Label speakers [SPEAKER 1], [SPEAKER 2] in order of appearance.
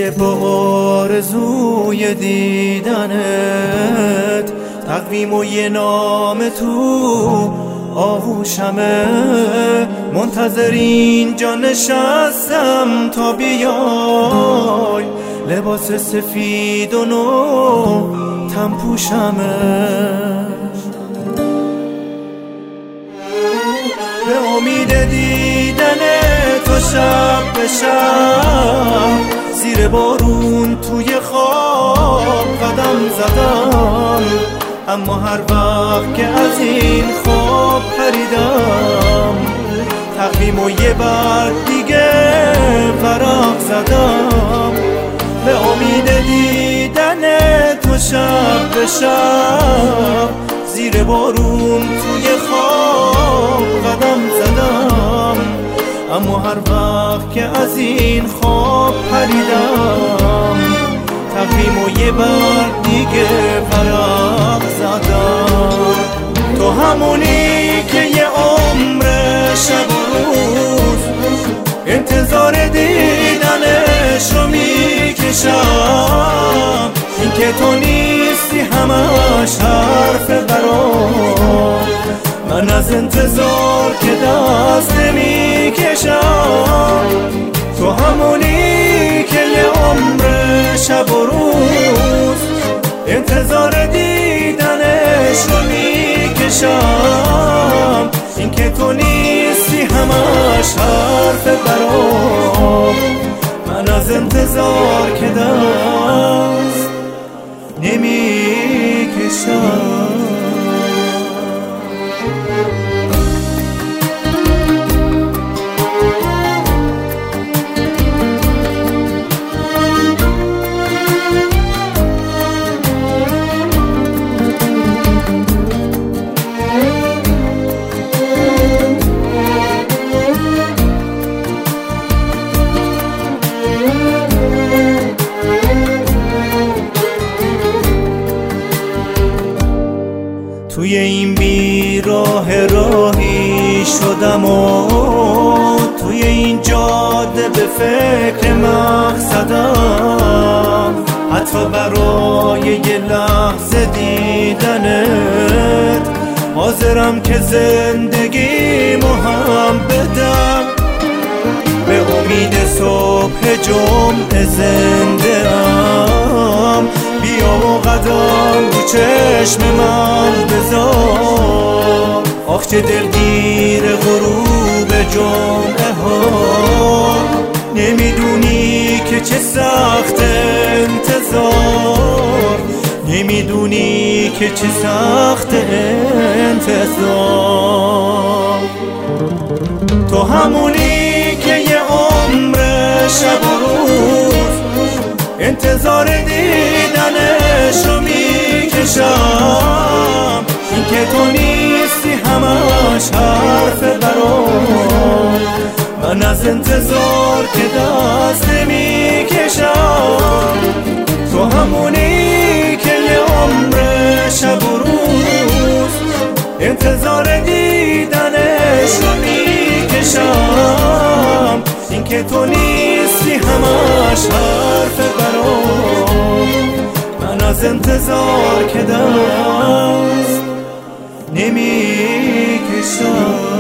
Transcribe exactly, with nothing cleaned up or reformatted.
[SPEAKER 1] دیگه با آرزوی دیدنت تقویم و یه نام تو آغوشمه، منتظر اینجا نشستم تا بیای، لباس سفید و نو تن پوشمه. به امید دیدن تو شب به شب زیر بارون توی خواب قدم زدم، اما هر وقت که از این خواب پریدم تقویم و یه بار دیگه ورق زدم. به امید دیدن تو شب به شب زیر بارون توی خواب قدم زدم، اما هر وقت که از این خواب پریدم تقویم و یه بار دیگه ورق زدم. تو همونی که یه عمر شب و روز انتظار دیدنش رو میکشم، این که تو نیستی همش حرف برام، من از انتظار که دست نمیکشم. تو همونی که یه عمر شب و روز انتظار دیدنش رو میکشم، این که تو نیستی همش حرف برام، من از انتظار که دست نمیکشم. توی این بیراه راهی شدم و توی این جاده به فکر مقصدم، حتی برای یه لحظه دیدنت حاضرم که زندگیمو هم بدم. به امید صبح جمعه زنده ام، بیا و قدم رو چشم من بذار. آخ چه دلگیر غروب جمعه ها، نمیدونی که چه سخت انتظار، نمیدونی که چه سخت انتظار. تو همونی که یه عمر شب و روز انتظار دیدنش رو میکشم، این که تو نیستی همش حرف برام، من از انتظار که دست نمیکشم. تو همونی که یه عمر شب و روز انتظار دیدنش رو میکشم، این که تو نیستی همش حرف برام، من از انتظار که دست نمیکشم.